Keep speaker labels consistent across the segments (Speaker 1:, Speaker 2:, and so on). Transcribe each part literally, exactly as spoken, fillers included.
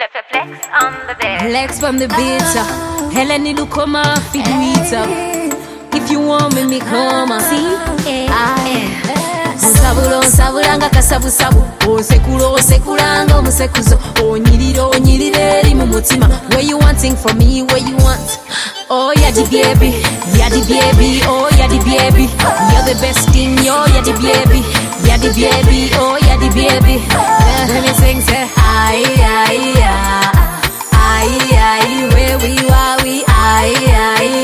Speaker 1: Flex on the bed.
Speaker 2: Flex from the beat. Heleni Lukoma, feed it up. If you want me, me come. See? Onsabula onsabulanga kasabu sabu. Onsekula onsekulanga omusekuzo. Onyirira onyirira eri mu mutima. Where you wanting from me, where you want. Oh yeah the baby, yeah the baby, oh yeah the baby. You're the best thing, yo yeah the baby. Yeah the baby, oh yeah the baby. Let me sing say aye aye aye. Aye aye where we are we aye aye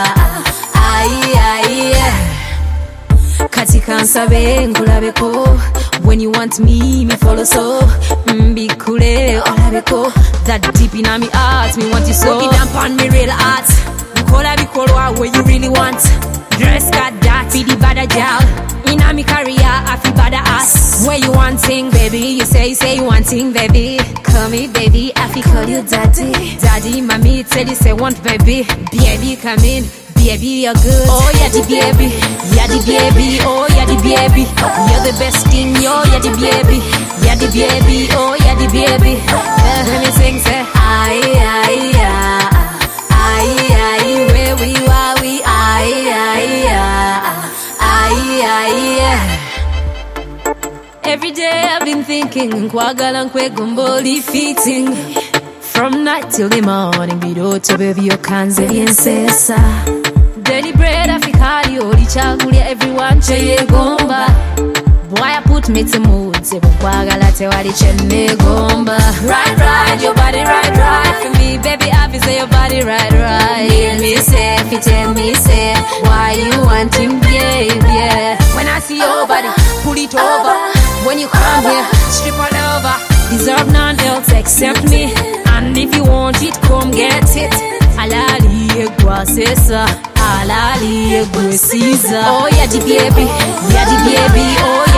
Speaker 2: aye aye aye. Katika nsabe ngulabeko. When you want me, me follow so. Mbikule olabeko. That deep in me heart, me want you so. Put it down on me real heart. Kola bikolwa where you really want. Dress got that, be the bada gal. In me career, I feel bada ass. Where you wanting, baby? You say, you say you wanting, baby. Call me, baby, I feel call you daddy. Daddy, mommy, tell you say want, baby. Baby, come in. Baby, you're good. Oh, yeah, the baby. Yeah, the baby. Oh, yeah, the baby. You're the best thing, yo, yeah, the baby. Yeah, the baby. Oh, yeah, the baby. Uh, let me sing, say, aye, aye, aye. Aye, aye, where we are, we aye, aye, aye, aye, aye. Every day I've been thinking, kwagala nkwegomboli fitting. From night till the morning, bidoto baby yokanze liensesa. Daily bread afikali olichagulia everyone cheyegomba. Boy I put me to mood, sebo kwagala tewali chenegomba. Right, right, your body right, right. For me, baby, I feel say your body right, right. Let me say, if you tell me, say, why you wanting, baby? When I see your body, pull it over. When you come here, strip all over. Deserve none else except me. And if you want it, come get it. Alali egwa sesa, alali egwa Caesar. Oh yeah, the baby, yeah the baby, oh